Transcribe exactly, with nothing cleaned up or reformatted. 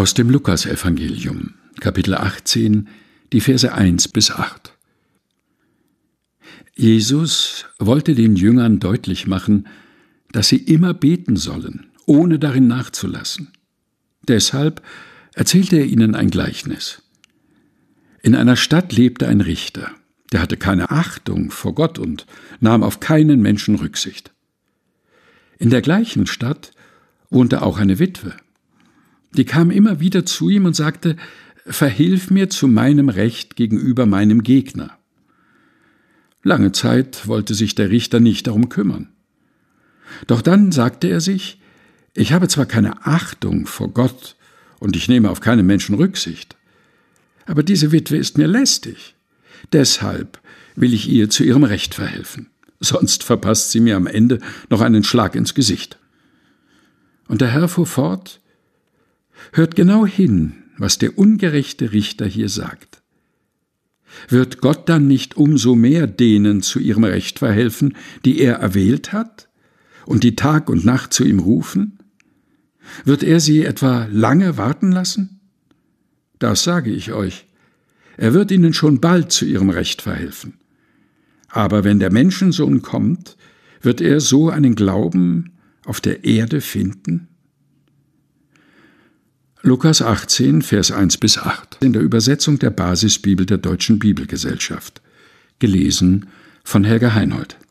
Aus dem Lukasevangelium, Kapitel achtzehn, die Verse eins bis acht. Jesus wollte den Jüngern deutlich machen, dass sie immer beten sollen, ohne darin nachzulassen. Deshalb erzählte er ihnen ein Gleichnis. In einer Stadt lebte ein Richter, der hatte keine Achtung vor Gott und nahm auf keinen Menschen Rücksicht. In der gleichen Stadt wohnte auch eine Witwe. Die kam immer wieder zu ihm und sagte: »Verhilf mir zu meinem Recht gegenüber meinem Gegner.« Lange Zeit wollte sich der Richter nicht darum kümmern. Doch dann sagte er sich: »Ich habe zwar keine Achtung vor Gott und ich nehme auf keinen Menschen Rücksicht, aber diese Witwe ist mir lästig. Deshalb will ich ihr zu ihrem Recht verhelfen. Sonst verpasst sie mir am Ende noch einen Schlag ins Gesicht.« Und der Herr fuhr fort: »Hört genau hin, was der ungerechte Richter hier sagt. Wird Gott dann nicht umso mehr denen zu ihrem Recht verhelfen, die er erwählt hat und die Tag und Nacht zu ihm rufen? Wird er sie etwa lange warten lassen? Das sage ich euch. Er wird ihnen schon bald zu ihrem Recht verhelfen. Aber wenn der Menschensohn kommt, wird er so einen Glauben auf der Erde finden?« Lukas achtzehn, Vers eins bis acht, in der Übersetzung der Basisbibel der Deutschen Bibelgesellschaft. Gelesen von Helga Heinold.